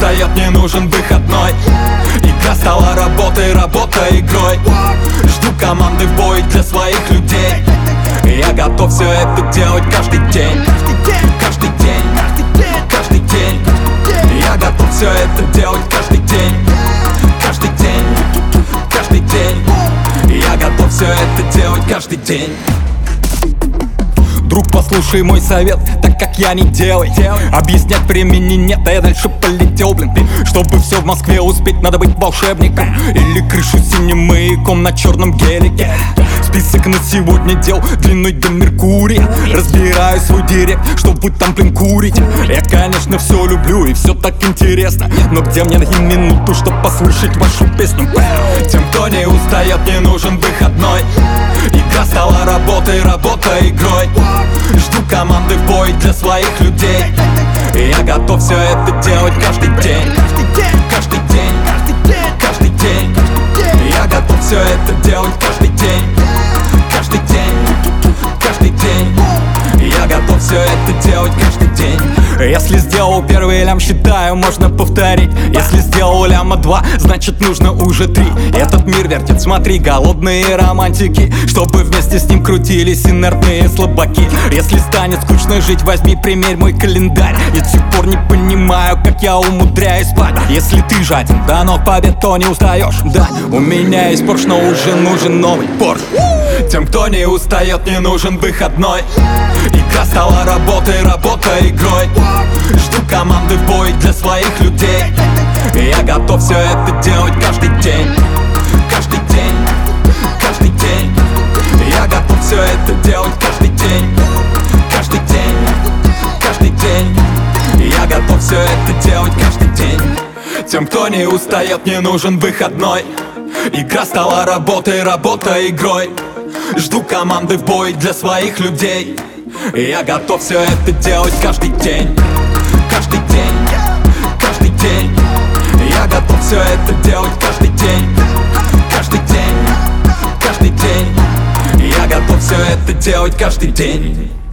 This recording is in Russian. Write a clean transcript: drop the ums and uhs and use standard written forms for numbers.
устает, не нужен выходной. Игра стала работой, работа игрой. Жду команды в бой для своих людей. Я готов все это делать каждый день. Каждый день, каждый день. Я готов все это делать каждый день. Каждый день, каждый день. Я готов все это делать каждый день. Друг, послушай мой совет, так как я не делай. Объяснять времени нет, а я дальше полетел, блин. Чтобы все в Москве успеть, надо быть волшебником. Или крышу синим маяком на черном гелике. Список на сегодня дел длиной до Меркурия. Разбираю свой директ, чтобы там, блин, курить. Я, конечно, все люблю и все так интересно, но где мне найти минуту, чтобы послушать вашу песню? Тем, кто не устает, не нужен выходной. Игра стала работой, работа игрой. Жду команды в бой для своих людей. Я готов все это делать каждый день. Каждый день, каждый день. Я готов все это делать каждый день. Каждый день, каждый день. Я готов все это делать каждый день. Если сделал первый лям, считаю, можно повторить. Если сделал ляма 2, значит нужно уже 3. Этот мир вертит, смотри, голодные романтики, чтобы вместе с ним крутились инертные слабаки. Если станет скучно жить, возьми, примерь мой календарь. Я до сих пор не понимаю, как я умудряюсь спать. Если ты жаден до ног побед, то не устаешь. Да, у меня есть Порш, но уже нужен новый Порш. Тем, кто не устает, не нужен выходной. Игра стала работой, работа игрой. Жду команды в бой для своих людей. Я готов все это делать каждый день. Каждый день, каждый день. Я готов все это делать каждый день. Каждый день, каждый день. Я готов все это делать каждый день. Тем, кто не устает, не нужен выходной. Игра стала работой, работа игрой. Жду команды в бой для своих людей. Я готов все это делать каждый день. Каждый день, каждый день. Я готов все это делать каждый день. Каждый день, каждый день. Я готов все это делать каждый день.